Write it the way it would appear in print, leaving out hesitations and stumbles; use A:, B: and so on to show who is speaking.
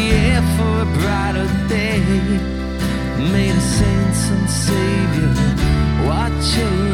A: air for a brighter day. May the saints and Savior watch over